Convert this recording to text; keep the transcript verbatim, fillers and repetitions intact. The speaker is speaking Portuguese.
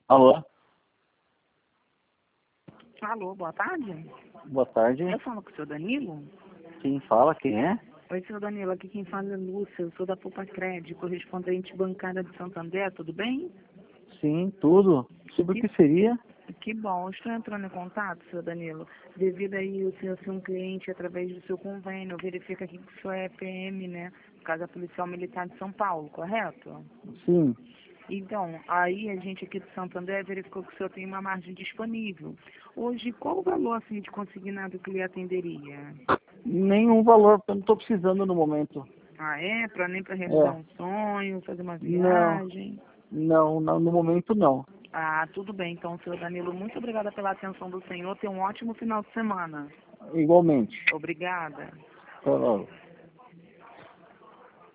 Alô? Alô, boa tarde. Boa tarde. Eu falo com o senhor Danilo? Quem fala? Quem é? Oi, senhor Danilo, aqui quem fala é Lúcia, eu sou da Poupa Crédito, correspondente bancária de Santander, tudo bem? Sim, tudo. Sobre o que seria? Que bom, estou entrando em contato, senhor Danilo, devido aí o senhor ser um cliente através do seu convênio, verifica aqui que o senhor é P M, né, Casa Policial Militar de São Paulo, correto? Sim. Então, aí a gente aqui do Santander verificou que o senhor tem uma margem disponível. Hoje, qual o valor assim de consignado que lhe atenderia? Nenhum valor, porque eu não estou precisando no momento. Ah, é? Pra, nem para realizar É. um sonho, fazer uma Não, viagem? não, não, no momento não. Ah, tudo bem. Então, senhor Danilo, muito obrigada pela atenção do senhor. Tenha um ótimo final de semana. Igualmente. Obrigada. Tá,